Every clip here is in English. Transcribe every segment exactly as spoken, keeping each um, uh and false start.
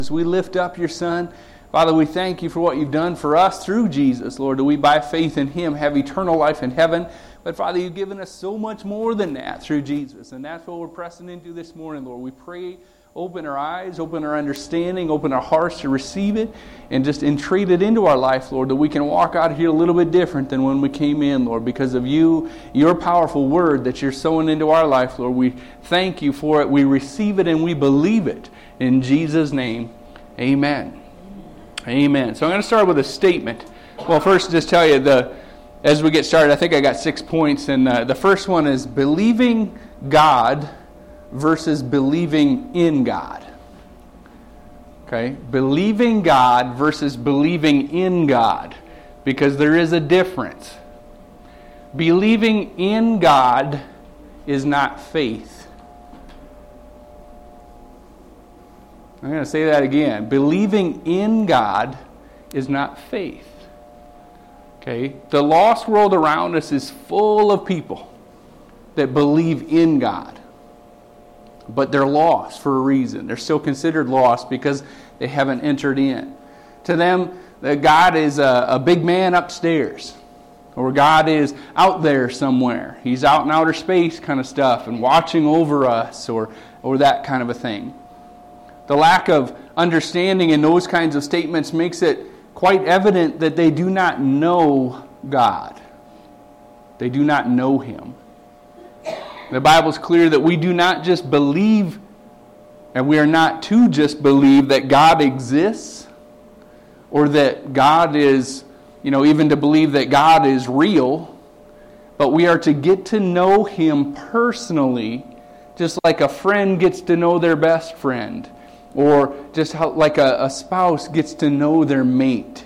As we lift up your Son, Father, we thank you for what you've done for us through Jesus, Lord, that we by faith in him have eternal life in heaven. But Father, you've given us so much more than that through Jesus, and that's what we're pressing into this morning, Lord. We pray, open our eyes, open our understanding, open our hearts to receive it, and just entreat it into our life, Lord, that we can walk out here a little bit different than when we came in, Lord, because of you, your powerful word that you're sowing into our life, Lord. We thank you for it. We receive it and we believe it. In Jesus' name, amen. Amen. So I'm going to start with a statement. Well, first, just tell you, the as we get started, I think I got six points, and uh, the first one is believing God versus believing in God. Okay? Believing God versus believing in God, because there is a difference. Believing in God is not faith. I'm going to say that again. Believing in God is not faith. Okay? The lost world around us is full of people that believe in God. But they're lost for a reason. They're still considered lost because they haven't entered in. To them, God is a, a big man upstairs. Or God is out there somewhere. He's out in outer space kind of stuff and watching over us, or, or that kind of a thing. The lack of understanding in those kinds of statements makes it quite evident that they do not know God. They do not know him. The Bible's clear that we do not just believe, and we are not to just believe that God exists, or that God is, you know, even to believe that God is real, but we are to get to know him personally, just like a friend gets to know their best friend, or just how, like a, a spouse gets to know their mate.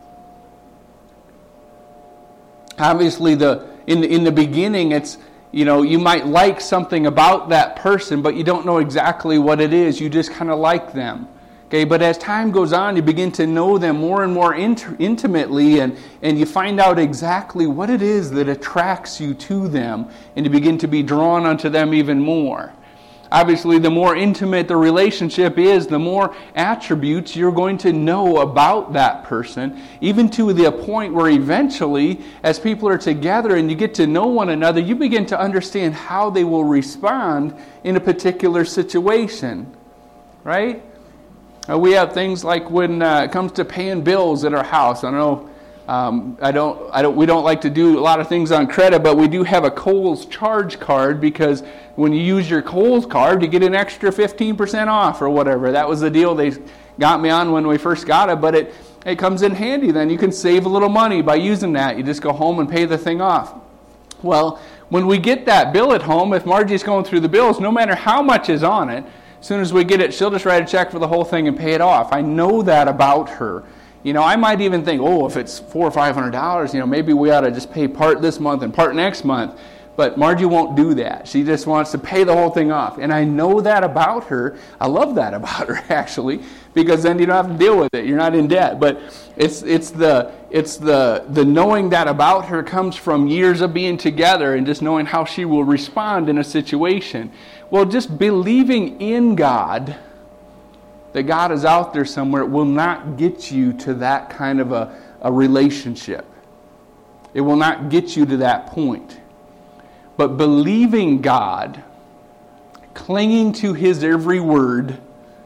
Obviously, the in the, in the beginning, it's, you know, you might like something about that person, but you don't know exactly what it is. You just kind of like them. Okay, but as time goes on, you begin to know them more and more int- intimately, and, and you find out exactly what it is that attracts you to them, and you begin to be drawn unto them even more. Obviously, the more intimate the relationship is, the more attributes you're going to know about that person, even to the point where eventually, as people are together and you get to know one another, you begin to understand how they will respond in a particular situation. Right? Uh, we have things like when uh, it comes to paying bills at our house. I don't know. Um, I don't, I don't, we don't like to do a lot of things on credit, but we do have a Kohl's charge card, because when you use your Kohl's card, you get an extra fifteen percent off or whatever. That was the deal they got me on when we first got it, but it, it comes in handy then. You can save a little money by using that. You just go home and pay the thing off. Well, when we get that bill at home, if Margie's going through the bills, no matter how much is on it, as soon as we get it, she'll just write a check for the whole thing and pay it off. I know that about her. You know, I might even think, oh, if it's four or five hundred dollars, you know, maybe we ought to just pay part this month and part next month. But Margie won't do that. She just wants to pay the whole thing off. And I know that about her. I love that about her, actually, because then you don't have to deal with it. You're not in debt. But it's it's the it's the the knowing that about her comes from years of being together and just knowing how she will respond in a situation. Well, just believing in God, that God is out there somewhere, will not get you to that kind of a, a relationship. It will not get you to that point. But believing God, clinging to his every word,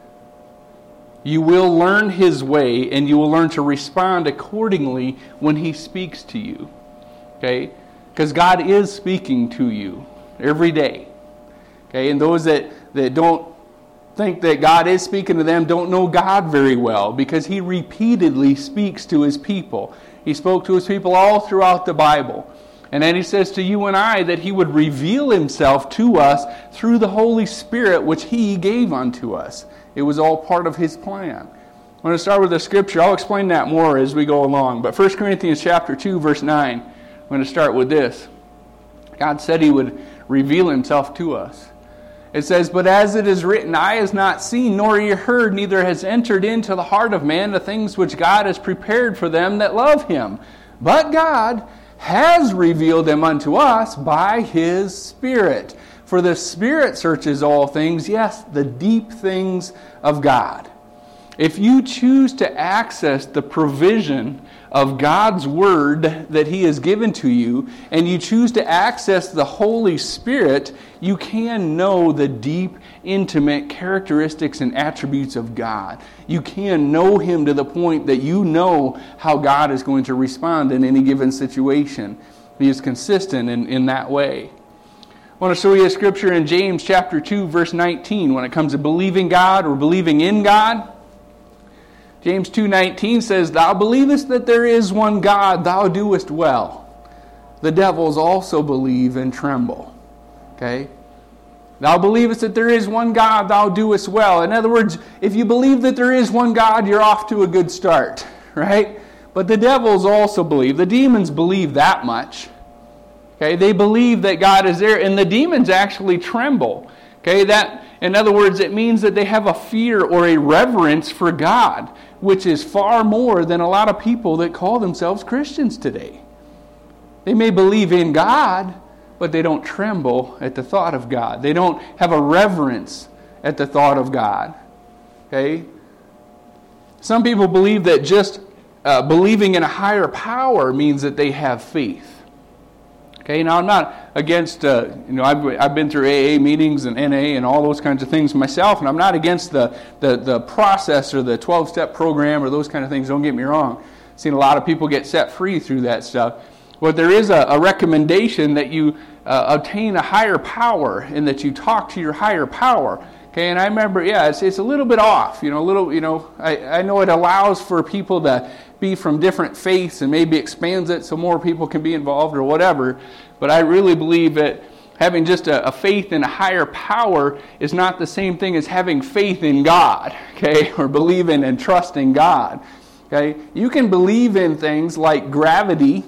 you will learn his way, and you will learn to respond accordingly when he speaks to you. Okay? Because God is speaking to you every day. Okay? And those that, that don't think that God is speaking to them don't know God very well, because he repeatedly speaks to his people. He spoke to his people all throughout the Bible. And then he says to you and I that he would reveal himself to us through the Holy Spirit, which he gave unto us. It was all part of his plan. I'm going to start with the scripture. I'll explain that more as we go along. But First Corinthians chapter two, verse nine, I'm going to start with this. God said he would reveal himself to us. It says, but as it is written, eye has not seen, nor ear heard, neither has entered into the heart of man the things which God has prepared for them that love him. But God has revealed them unto us by his Spirit. For the Spirit searches all things, yes, the deep things of God. If you choose to access the provision of God's Word that He has given to you, and you choose to access the Holy Spirit, you can know the deep, intimate characteristics and attributes of God. You can know Him to the point that you know how God is going to respond in any given situation. He is consistent in, in that way. I want to show you a scripture in James chapter two, verse nineteen, when it comes to believing God or believing in God. James two nineteen says, "Thou believest that there is one God, thou doest well. The devils also believe and tremble." Okay? Thou believest that there is one God, thou doest well. In other words, if you believe that there is one God, you're off to a good start, right? But the devils also believe. The demons believe that much. Okay? They believe that God is there, and the demons actually tremble. Okay? That, in other words, it means that they have a fear or a reverence for God, which is far more than a lot of people that call themselves Christians today. They may believe in God, but they don't tremble at the thought of God. They don't have a reverence at the thought of God. Okay? Some people believe that just uh, believing in a higher power means that they have faith. Okay, now I'm not against, uh, you know, I've, I've been through A A meetings and N A and all those kinds of things myself, and I'm not against the, the, the process or the twelve-step program or those kind of things, don't get me wrong. I've seen a lot of people get set free through that stuff. But there is a, a recommendation that you uh, obtain a higher power and that you talk to your higher power. Okay, and I remember, yeah, it's it's a little bit off, you know, a little, you know, I, I know it allows for people to be from different faiths and maybe expands it so more people can be involved or whatever, but I really believe that having just a, a faith in a higher power is not the same thing as having faith in God, okay, or believing and trusting God, okay. You can believe in things like gravity,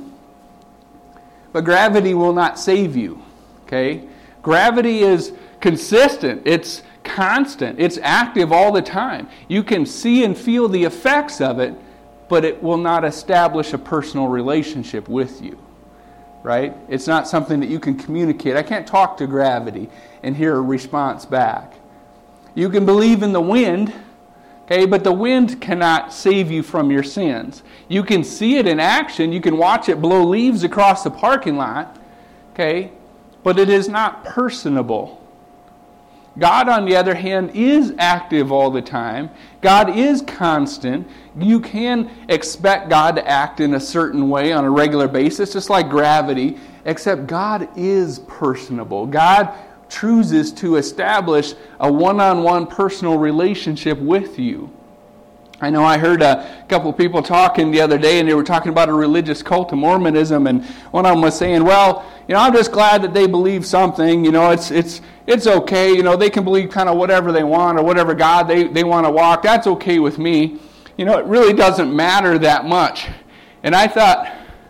but gravity will not save you, okay. Gravity is consistent, it's constant, it's active all the time. You can see and feel the effects of it, but it will not establish a personal relationship with you, right? It's not something that you can communicate. I can't talk to gravity and hear a response back. You can believe in the wind, okay, but the wind cannot save you from your sins. You can see it in action. You can watch it blow leaves across the parking lot, okay, but it is not personable. God, on the other hand, is active all the time. God is constant. You can expect God to act in a certain way on a regular basis, just like gravity, except God is personable. God chooses to establish a one-on-one personal relationship with you. I know I heard a couple of people talking the other day, and they were talking about a religious cult of Mormonism, and one of them was saying, well, you know, I'm just glad that they believe something. You know, it's it's it's okay. You know, they can believe kind of whatever they want or whatever God they, they want to walk. That's okay with me. You know, it really doesn't matter that much. And I thought,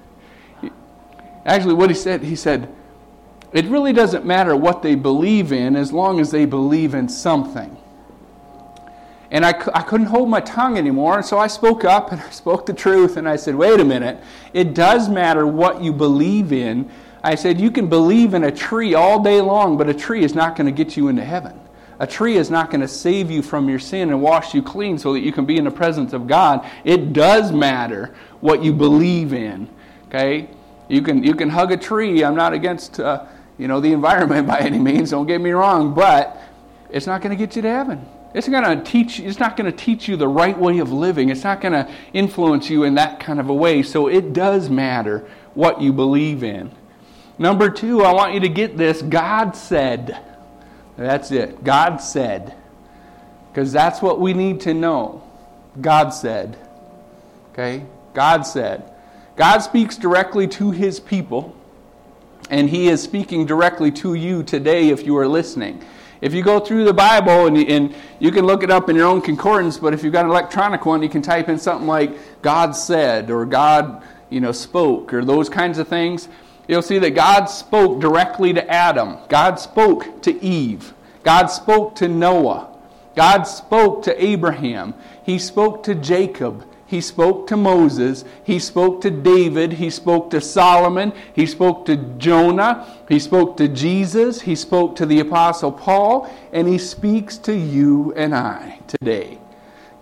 actually what he said, he said, it really doesn't matter what they believe in as long as they believe in something. And I, I couldn't hold my tongue anymore, and so I spoke up and I spoke the truth, and I said, wait a minute, it does matter what you believe in. I said, you can believe in a tree all day long, but a tree is not going to get you into heaven. A tree is not going to save you from your sin and wash you clean so that you can be in the presence of God. It does matter what you believe in, okay? You can you can hug a tree. I'm not against uh, you know the environment by any means, don't get me wrong, but it's not going to get you to heaven. It's going to teach. It's not going to teach you the right way of living. It's not going to influence you in that kind of a way. So it does matter what you believe in. Number two, I want you to get this. God said. That's it. God said. Because that's what we need to know. God said. Okay? God said. God speaks directly to His people. And He is speaking directly to you today if you are listening. If you go through the Bible, and you, and you can look it up in your own concordance, but if you've got an electronic one, you can type in something like God said, or God, you know, spoke, or those kinds of things. You'll see that God spoke directly to Adam. God spoke to Eve. God spoke to Noah. God spoke to Abraham. He spoke to Jacob. He spoke to Moses. He spoke to David. He spoke to Solomon. He spoke to Jonah. He spoke to Jesus. He spoke to the Apostle Paul. And He speaks to you and I today.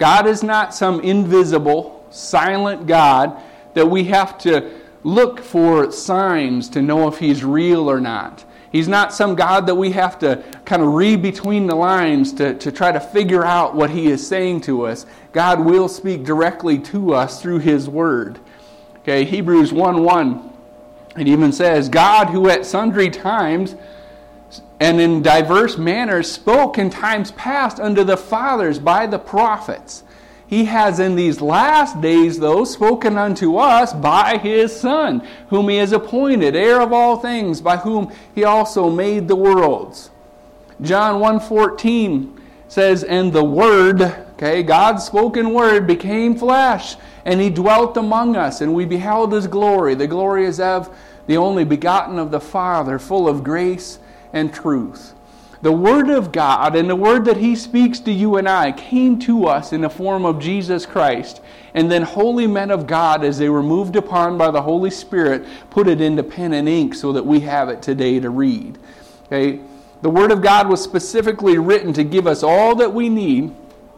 God is not some invisible, silent God that we have to look for signs to know if He's real or not. He's not some God that we have to kind of read between the lines to, to try to figure out what He is saying to us. God will speak directly to us through His Word. Okay, Hebrews one one, it even says, God who at sundry times and in diverse manners spoke in times past unto the fathers by the prophets. He has in these last days, though, spoken unto us by His Son, whom He has appointed, heir of all things, by whom He also made the worlds. John one fourteen says, and the Word, okay, God's spoken Word, became flesh, and He dwelt among us, and we beheld His glory. The glory is of the only begotten of the Father, full of grace and truth. The Word of God and the Word that He speaks to you and I came to us in the form of Jesus Christ. And then holy men of God, as they were moved upon by the Holy Spirit, put it into pen and ink so that we have it today to read. Okay? The Word of God was specifically written to give us all that we need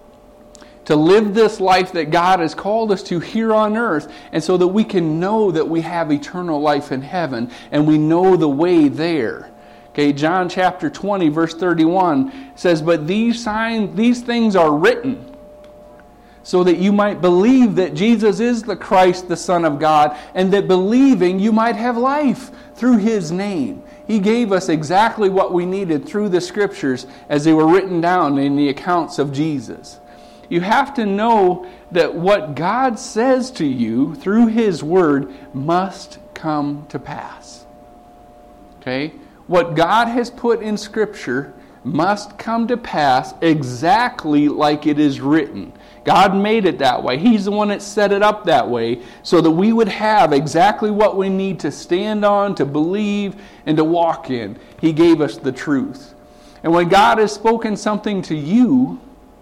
to live this life that God has called us to here on earth, and so that we can know that we have eternal life in heaven, and we know the way there. Okay, John chapter twenty, verse thirty-one says, but these signs, these things are written so that you might believe that Jesus is the Christ, the Son of God, and that believing you might have life through His name. He gave us exactly what we needed through the Scriptures as they were written down in the accounts of Jesus. You have to know that what God says to you through His Word must come to pass. Okay? What God has put in Scripture must come to pass exactly like it is written. God made it that way. He's the one that set it up that way so that we would have exactly what we need to stand on, to believe, and to walk in. He gave us the truth. And when God has spoken something to you,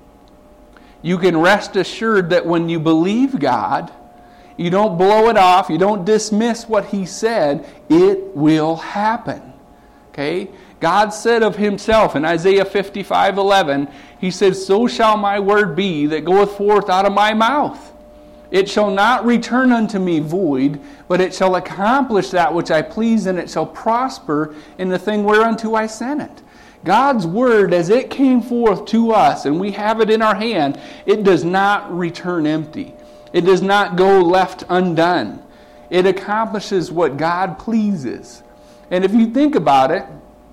you can rest assured that when you believe God, you don't blow it off, you don't dismiss what He said, it will happen. Okay? God said of Himself in Isaiah fifty-five eleven, He says, so shall my word be that goeth forth out of my mouth. It shall not return unto me void, but it shall accomplish that which I please, and it shall prosper in the thing whereunto I sent it. God's Word, as it came forth to us, and we have it in our hand, it does not return empty. It does not go left undone. It accomplishes what God pleases. And if you think about it,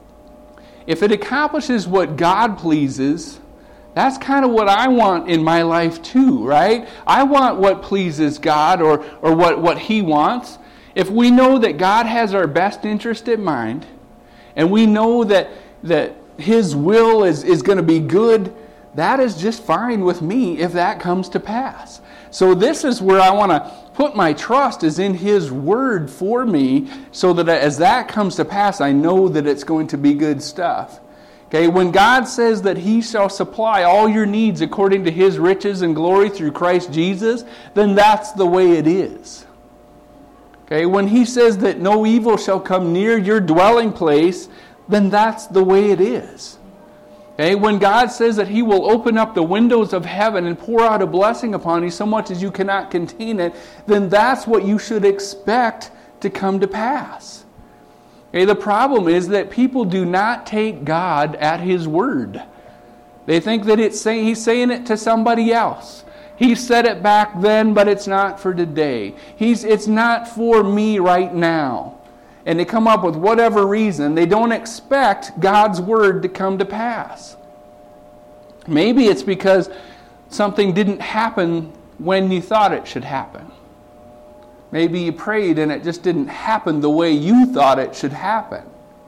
if it accomplishes what God pleases, that's kind of what I want in my life too, right? I want what pleases God, or, or what, what He wants. If we know that God has our best interest in mind, and we know that, that His will is, is going to be good, that is just fine with me if that comes to pass. So this is where I want to put my trust, is in His Word for me, so that as that comes to pass, I know that it's going to be good stuff. Okay, when God says that He shall supply all your needs according to His riches and glory through Christ Jesus, then that's the way it is. Okay, when He says that no evil shall come near your dwelling place, then that's the way it is. Okay, when God says that He will open up the windows of heaven and pour out a blessing upon you so much as you cannot contain it, then that's what you should expect to come to pass. Okay, the problem is that people do not take God at His word. They think that it's say, He's saying it to somebody else. He said it back then, but it's not for today. He's, it's not for me right now. And they come up with whatever reason. They don't expect God's word to come to pass. Maybe it's because something didn't happen when you thought it should happen. Maybe you prayed and it just didn't happen the way you thought it should happen.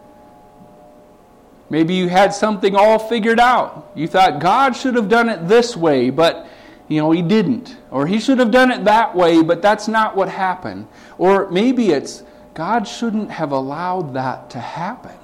Maybe you had something all figured out. You thought God should have done it this way, but you know, He didn't. Or He should have done it that way, but that's not what happened. Or maybe it's God shouldn't have allowed that to happen.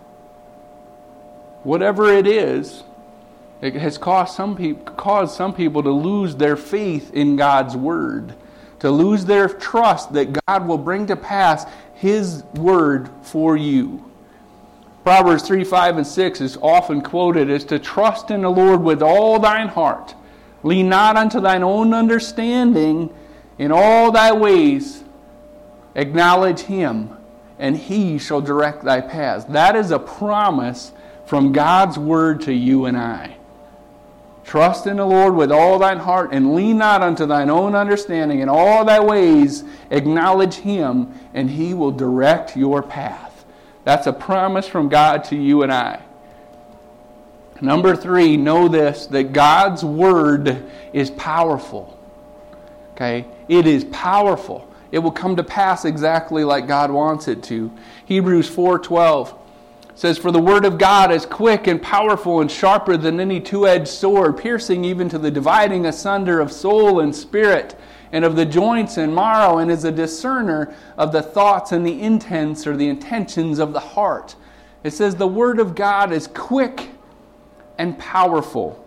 Whatever it is, it has caused some people, caused some people to lose their faith in God's Word, to lose their trust that God will bring to pass His Word for you. Proverbs three, five, and six is often quoted as to trust in the Lord with all thine heart. Lean not unto thine own understanding. In all thy ways acknowledge him, and he shall direct thy paths. That is a promise from God's word to you and I. Trust in the Lord with all thine heart, and lean not unto thine own understanding. In all thy ways acknowledge him, and he will direct your path. That's a promise from God to you and I. Number three, know this, that God's word is powerful. Okay? It is powerful. It will come to pass exactly like God wants it to. Hebrews four twelve says, "For the word of God is quick and powerful and sharper than any two-edged sword, piercing even to the dividing asunder of soul and spirit, and of the joints and marrow, and is a discerner of the thoughts and the intents," or the intentions of the heart. It says the word of God is quick and powerful.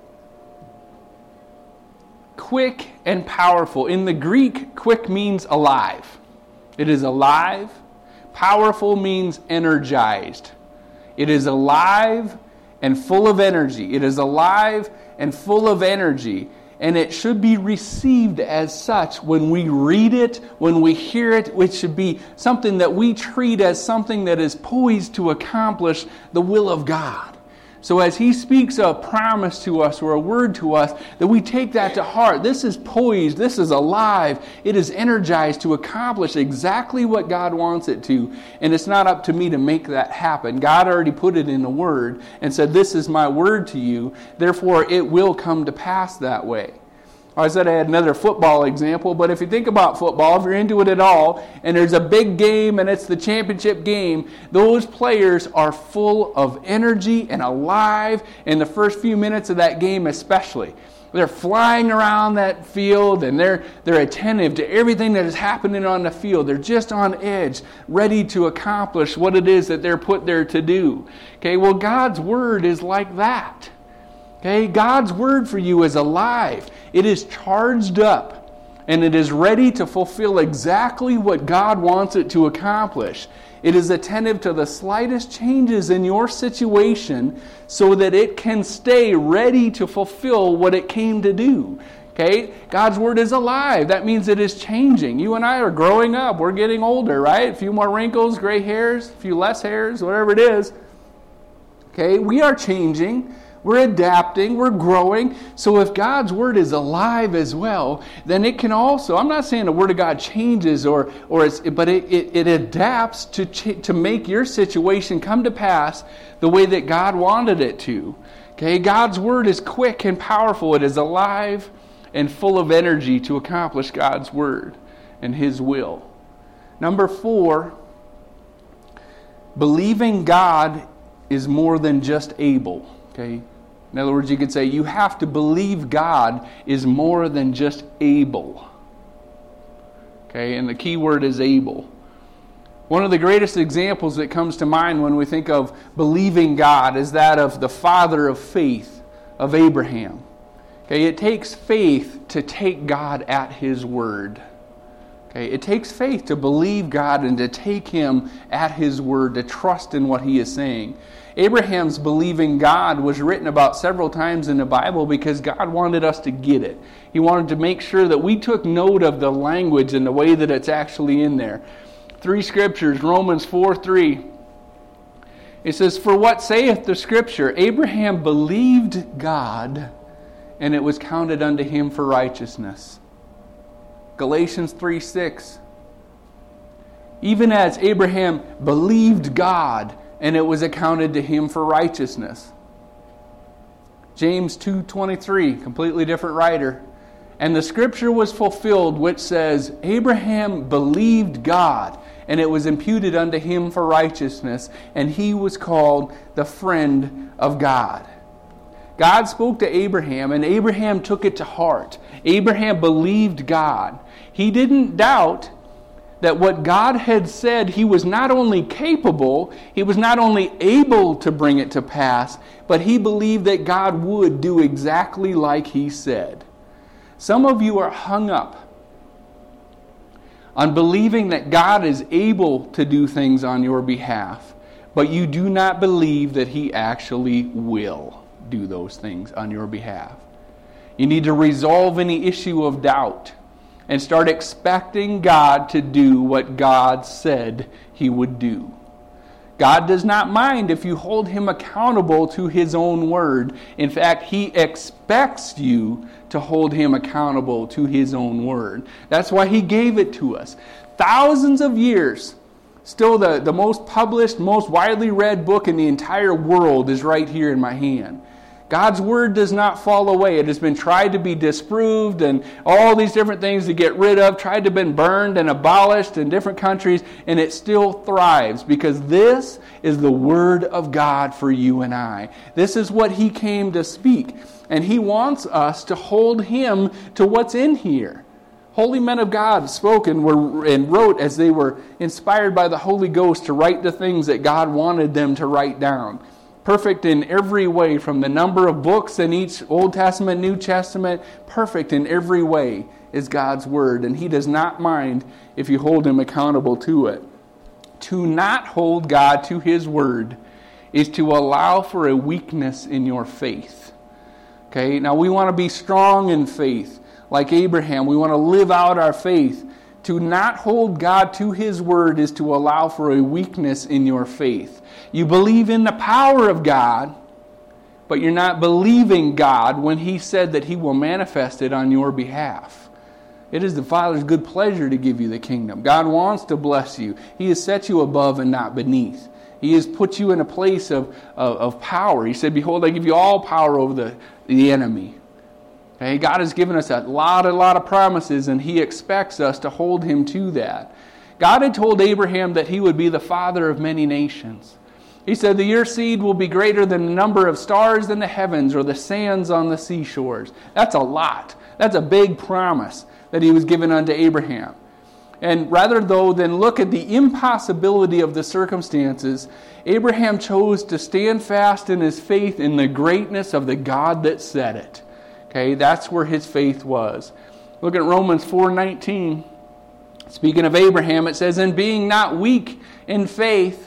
Quick and powerful. In the Greek, quick means alive. It is alive. Powerful means energized. It is alive and full of energy. It is alive and full of energy. And it should be received as such when we read it, when we hear it. It should be something that we treat as something that is poised to accomplish the will of God. So as he speaks a promise to us or a word to us, that we take that to heart. This is poised. This is alive. It is energized to accomplish exactly what God wants it to. And it's not up to me to make that happen. God already put it in the word and said, this is my word to you. Therefore, it will come to pass that way. I said I had another football example, but if you think about football, if you're into it at all, and there's a big game and it's the championship game, those players are full of energy and alive in the first few minutes of that game especially. They're flying around that field and they're they're attentive to everything that is happening on the field. They're just on edge, ready to accomplish what it is that they're put there to do. Okay, well, God's word is like that. Okay, God's word for you is alive. It is charged up, and it is ready to fulfill exactly what God wants it to accomplish. It is attentive to the slightest changes in your situation so that it can stay ready to fulfill what it came to do. Okay, God's word is alive. That means it is changing. You and I are growing up. We're getting older, right? A few more wrinkles, gray hairs, a few less hairs, whatever it is. Okay, we are changing. We're adapting, we're growing. So if God's word is alive as well, then it can also, I'm not saying the word of God changes, or or it's, but it, it, it adapts to, ch- to make your situation come to pass the way that God wanted it to. Okay, God's word is quick and powerful. It is alive and full of energy to accomplish God's word and his will. Number four, believing God is more than just able. Okay? In other words, you could say you have to believe God is more than just able. Okay, and the key word is able. One of the greatest examples that comes to mind when we think of believing God is that of the father of faith, of Abraham. Okay, it takes faith to take God at his word. Okay, it takes faith to believe God and to take him at his word, to trust in what he is saying. Abraham's believing God was written about several times in the Bible because God wanted us to get it. He wanted to make sure that we took note of the language and the way that it's actually in there. Three scriptures, Romans four three. It says, "For what saith the scripture? Abraham believed God, and it was counted unto him for righteousness." Galatians three six. "Even as Abraham believed God, and it was accounted to him for righteousness." James two twenty-three, completely different writer. "And the scripture was fulfilled, which says, Abraham believed God, and it was imputed unto him for righteousness, and he was called the friend of God." God spoke to Abraham, and Abraham took it to heart. Abraham believed God. He didn't doubt that what God had said, he was not only capable, he was not only able to bring it to pass, but he believed that God would do exactly like he said. Some of you are hung up on believing that God is able to do things on your behalf, but you do not believe that he actually will do those things on your behalf. You need to resolve any issue of doubt and start expecting God to do what God said He would do. God does not mind if you hold Him accountable to His own word. In fact, He expects you to hold Him accountable to His own word. That's why He gave it to us. Thousands of years, still the, the most published, most widely read book in the entire world is right here in my hand. God's word does not fall away. It has been tried to be disproved and all these different things to get rid of, tried to be burned and abolished in different countries, and it still thrives because this is the word of God for you and I. This is what He came to speak, and He wants us to hold Him to what's in here. Holy men of God spoke and, were, and wrote as they were inspired by the Holy Ghost to write the things that God wanted them to write down. Perfect in every way, from the number of books in each Old Testament, New Testament, perfect in every way is God's word, and He does not mind if you hold Him accountable to it. To not hold God to His word is to allow for a weakness in your faith. Okay, now we want to be strong in faith, like Abraham. We want to live out our faith. To not hold God to His word is to allow for a weakness in your faith. You believe in the power of God, but you're not believing God when He said that He will manifest it on your behalf. It is the Father's good pleasure to give you the kingdom. God wants to bless you. He has set you above and not beneath. He has put you in a place of, of, of power. He said, behold, I give you all power over the, the enemy. Okay? God has given us a lot, a lot of promises, and He expects us to hold Him to that. God had told Abraham that he would be the father of many nations. He said that your seed will be greater than the number of stars in the heavens or the sands on the seashores. That's a lot. That's a big promise that He was given unto Abraham. And rather though than look at the impossibility of the circumstances, Abraham chose to stand fast in his faith in the greatness of the God that said it. Okay, that's where his faith was. Look at Romans four nineteen. Speaking of Abraham, it says, and being not weak in faith,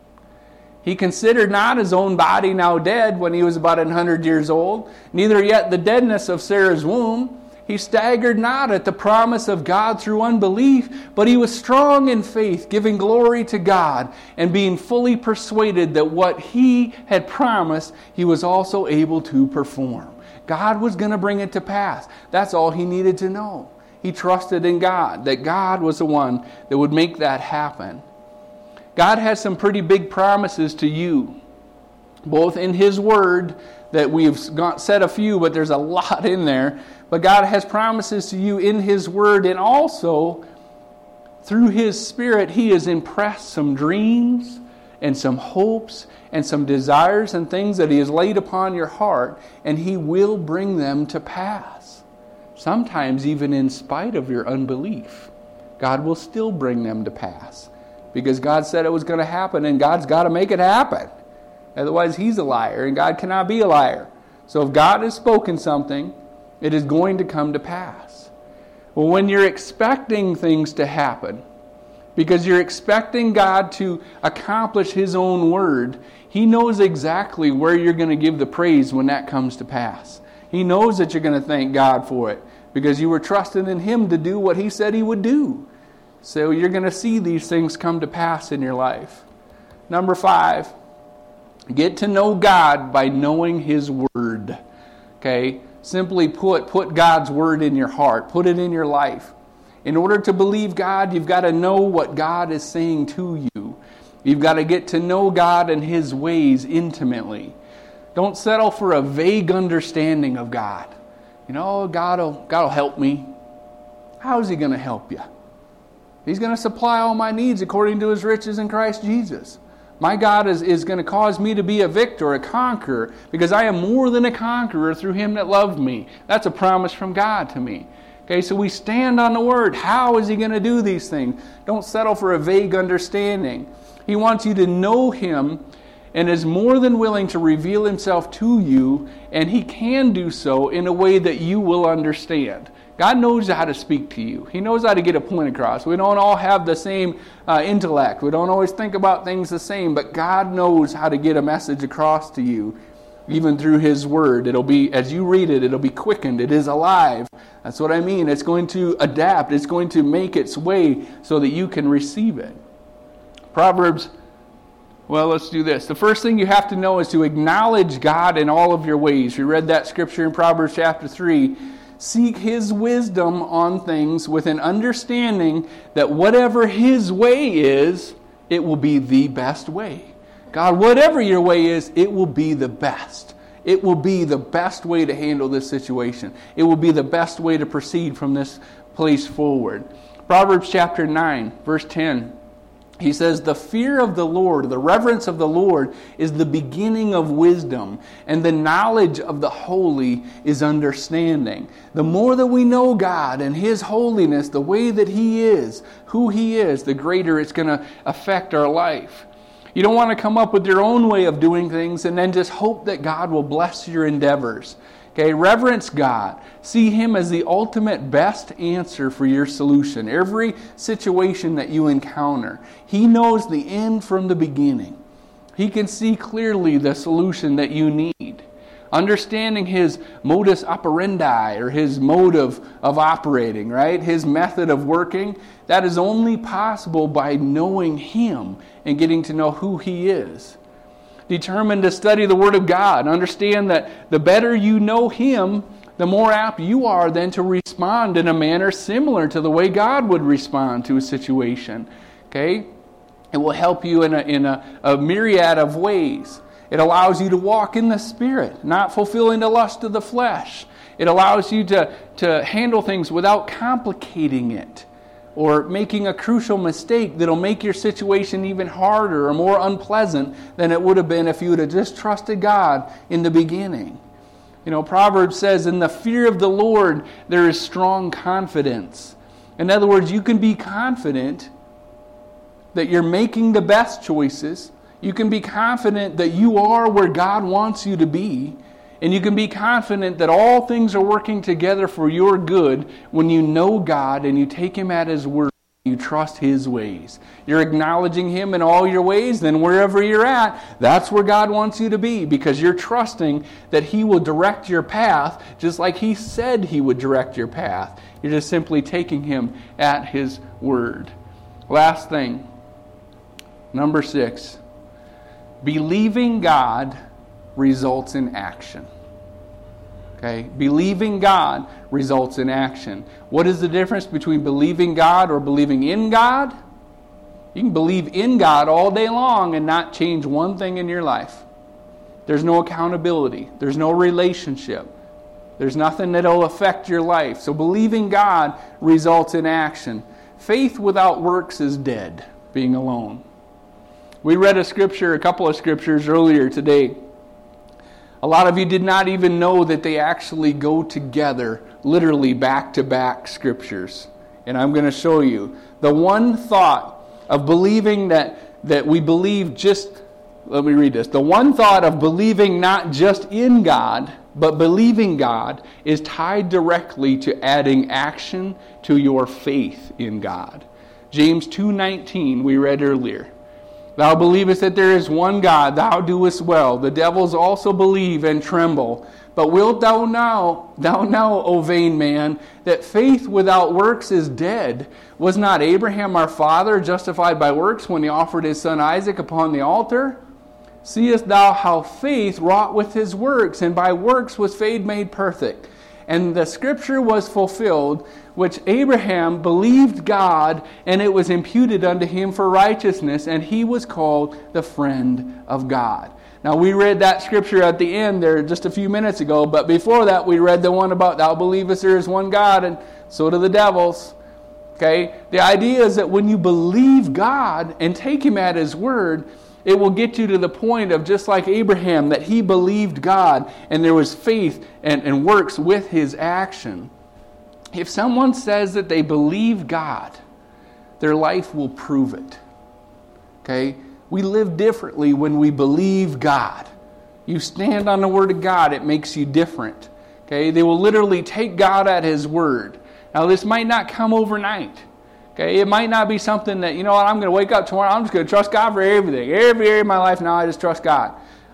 He considered not his own body now dead when he was about an hundred years old, neither yet the deadness of Sarah's womb. He staggered not at the promise of God through unbelief, but he was strong in faith, giving glory to God, and being fully persuaded that what He had promised, He was also able to perform. God was going to bring it to pass. That's all he needed to know. He trusted in God, that God was the one that would make that happen. God has some pretty big promises to you, both in His Word, that we've got, said a few, but there's a lot in there. But God has promises to you in His Word, and also through His Spirit, He has impressed some dreams and some hopes and some desires and things that He has laid upon your heart, and He will bring them to pass. Sometimes even in spite of your unbelief, God will still bring them to pass. Because God said it was going to happen, and God's got to make it happen. Otherwise, He's a liar, and God cannot be a liar. So if God has spoken something, it is going to come to pass. Well, when you're expecting things to happen, because you're expecting God to accomplish His own word, He knows exactly where you're going to give the praise when that comes to pass. He knows that you're going to thank God for it, because you were trusting in Him to do what He said He would do. So you're going to see these things come to pass in your life. Number five, get to know God by knowing His Word. Okay? Simply put, put God's Word in your heart. Put it in your life. In order to believe God, you've got to know what God is saying to you. You've got to get to know God and His ways intimately. Don't settle for a vague understanding of God. You know, God will, God will help me. How is He going to help you? He's going to supply all my needs according to His riches in Christ Jesus. My God is, is going to cause me to be a victor, a conqueror, because I am more than a conqueror through Him that loved me. That's a promise from God to me. Okay, so we stand on the Word. How is He going to do these things? Don't settle for a vague understanding. He wants you to know Him and is more than willing to reveal Himself to you, and He can do so in a way that you will understand. God knows how to speak to you. He knows how to get a point across. We don't all have the same uh, intellect. We don't always think about things the same, but God knows how to get a message across to you even through His Word. It'll be, as you read it, it'll be quickened. It is alive. That's what I mean. It's going to adapt. It's going to make its way so that you can receive it. Proverbs, well, let's do this. The first thing you have to know is to acknowledge God in all of your ways. We read that scripture in Proverbs chapter three. Seek His wisdom on things with an understanding that whatever His way is, it will be the best way. God, whatever your way is, it will be the best. It will be the best way to handle this situation. It will be the best way to proceed from this place forward. Proverbs chapter nine, verse ten. He says, the fear of the Lord, the reverence of the Lord, is the beginning of wisdom, and the knowledge of the holy is understanding. The more that we know God and His holiness, the way that He is, who He is, the greater it's going to affect our life. You don't want to come up with your own way of doing things and then just hope that God will bless your endeavors. Okay, reverence God. See Him as the ultimate best answer for your solution. Every situation that you encounter, He knows the end from the beginning. He can see clearly the solution that you need. Understanding His modus operandi, or His mode of, of operating, right? His method of working, that is only possible by knowing Him and getting to know who He is. Determined to study the Word of God. Understand that the better you know Him, the more apt you are then to respond in a manner similar to the way God would respond to a situation. Okay? It will help you in a, in a, a myriad of ways. It allows you to walk in the Spirit, not fulfilling the lust of the flesh. It allows you to, to handle things without complicating it, or making a crucial mistake that'll make your situation even harder or more unpleasant than it would have been if you would have just trusted God in the beginning. You know, Proverbs says, in the fear of the Lord, there is strong confidence. In other words, you can be confident that you're making the best choices. You can be confident that you are where God wants you to be. And you can be confident that all things are working together for your good when you know God and you take Him at His word. You trust His ways. You're acknowledging Him in all your ways. Then wherever you're at, that's where God wants you to be, because you're trusting that He will direct your path just like He said He would direct your path. You're just simply taking Him at His word. Last thing, number six, believing God results in action. Okay? Believing God results in action. What is the difference between believing God or believing in God? You can believe in God all day long and not change one thing in your life. There's no accountability. There's no relationship. There's nothing that will affect your life. So believing God results in action. Faith without works is dead, being alone. We read a scripture, a couple of scriptures earlier today. A lot of you did not even know that they actually go together, literally back-to-back scriptures. And I'm going to show you. The one thought of believing that, that we believe just, let me read this. The one thought of believing not just in God, but believing God is tied directly to adding action to your faith in God. James two nineteen we read earlier. Thou believest that there is one God, thou doest well. The devils also believe and tremble. But wilt thou know, thou know, O vain man, that faith without works is dead? Was not Abraham our father justified by works when he offered his son Isaac upon the altar? Seest thou how faith wrought with his works, and by works was faith made perfect? And the scripture was fulfilled, which Abraham believed God, and it was imputed unto him for righteousness, and he was called the friend of God. Now, we read that scripture at the end there just a few minutes ago, but before that we read the one about thou believest there is one God, and so do the devils. Okay? The idea is that when you believe God and take Him at His word, it will get you to the point of just like Abraham, that he believed God and there was faith and, and works with his action. If someone says that they believe God, their life will prove it. Okay? We live differently when we believe God. You stand on the Word of God, it makes you different. Okay? They will literally take God at His word. Now, this might not come overnight. Okay, it might not be something that, you know what, I'm going to wake up tomorrow, I'm just going to trust God for everything. Every area of my life now, I just trust God.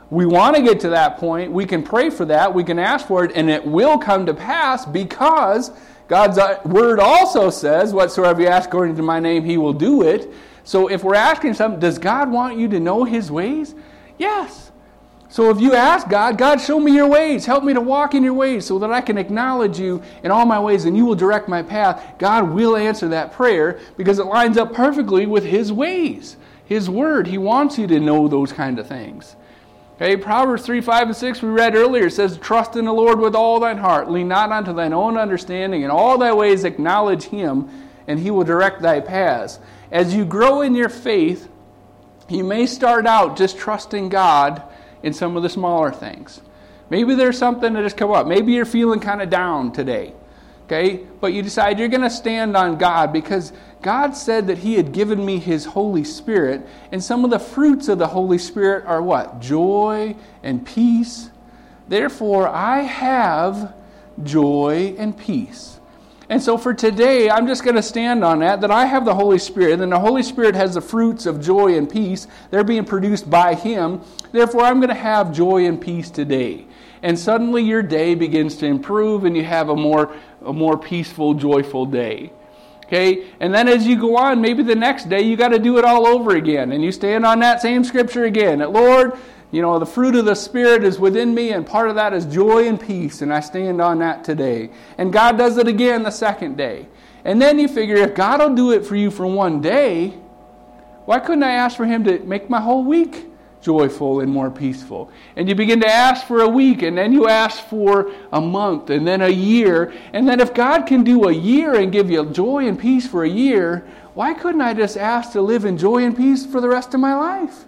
we want to get to that point. We can pray for that. We can ask for it, and it will come to pass because God's word also says, whatsoever you ask according to my name, he will do it. So if we're asking something, does God want you to know his ways? Yes. So if you ask God, God, show me your ways. Help me to walk in your ways so that I can acknowledge you in all my ways and you will direct my path. God will answer that prayer because it lines up perfectly with his ways, his word. He wants you to know those kind of things. Okay, Proverbs three, five, and six we read earlier says, trust in the Lord with all thine heart. Lean not unto thine own understanding. In all thy ways acknowledge him, and he will direct thy paths. As you grow in your faith, you may start out just trusting God in some of the smaller things. Maybe there's something that has come up. Maybe you're feeling kind of down today. Okay, but you decide you're going to stand on God because God said that he had given me his Holy Spirit, and some of the fruits of the Holy Spirit are what? Joy and peace. Therefore, I have joy and peace. And so for today, I'm just going to stand on that, that I have the Holy Spirit, and the Holy Spirit has the fruits of joy and peace. They're being produced by him. Therefore, I'm going to have joy and peace today. And suddenly your day begins to improve, and you have a more, a more peaceful, joyful day. Okay, and then as you go on, maybe the next day you got to do it all over again, and you stand on that same scripture again. That Lord, you know, the fruit of the Spirit is within me, and part of that is joy and peace, and I stand on that today. And God does it again the second day. And then you figure, if God will do it for you for one day, why couldn't I ask for him to make my whole week joyful and more peaceful? And you begin to ask for a week, and then you ask for a month, and then a year. And then if God can do a year and give you joy and peace for a year, why couldn't I just ask to live in joy and peace for the rest of my life?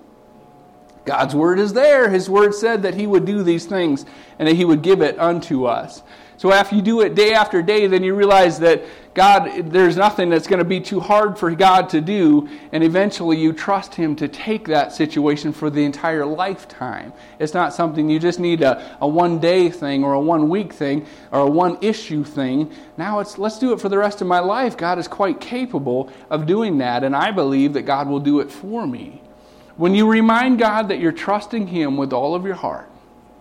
God's word is there. His word said that he would do these things and that he would give it unto us. So after you do it day after day, then you realize that God, there's nothing that's going to be too hard for God to do, and eventually you trust him to take that situation for the entire lifetime. It's not something you just need a, a one-day thing or a one-week thing or a one-issue thing. Now it's, let's do it for the rest of my life. God is quite capable of doing that, and I believe that God will do it for me. When you remind God that you're trusting him with all of your heart,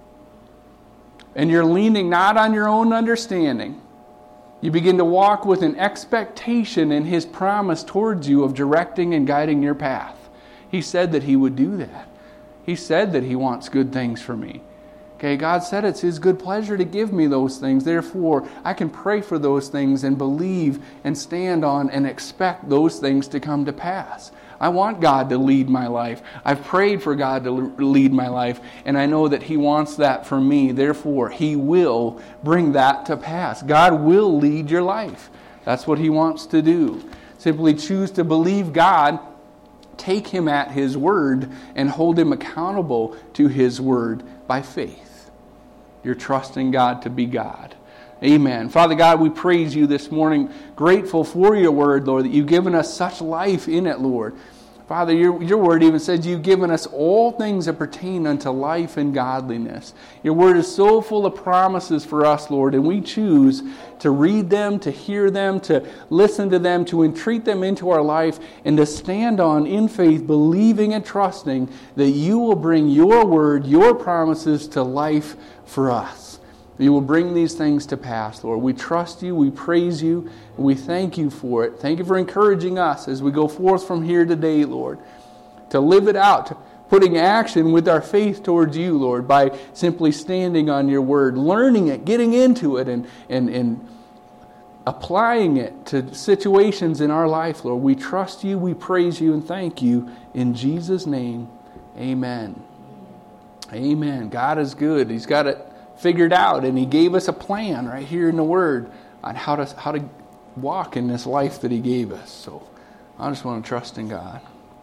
and you're leaning not on your own understanding, you begin to walk with an expectation in his promise towards you of directing and guiding your path. He said that he would do that. He said that he wants good things for me. Okay, God said it's his good pleasure to give me those things. Therefore, I can pray for those things and believe and stand on and expect those things to come to pass. I want God to lead my life. I've prayed for God to lead my life, and I know that he wants that for me. Therefore, he will bring that to pass. God will lead your life. That's what he wants to do. Simply choose to believe God, take him at his word, and hold him accountable to his word by faith. You're trusting God to be God. Amen. Father God, we praise you this morning, grateful for your word, Lord, that you've given us such life in it, Lord. Father, your, your word even says you've given us all things that pertain unto life and godliness. Your word is so full of promises for us, Lord, and we choose to read them, to hear them, to listen to them, to entreat them into our life, and to stand on in faith, believing and trusting that you will bring your word, your promises to life for us. You will bring these things to pass, Lord. We trust you, we praise you, and we thank you for it. Thank you for encouraging us as we go forth from here today, Lord, to live it out, putting action with our faith towards you, Lord, by simply standing on your word, learning it, getting into it, and, and, and applying it to situations in our life, Lord. We trust you, we praise you, and thank you. In Jesus' name, amen. Amen. God is good. He's got it figured out, and he gave us a plan right here in the word on how to how to walk in this life that he gave us. So I just want to trust in God.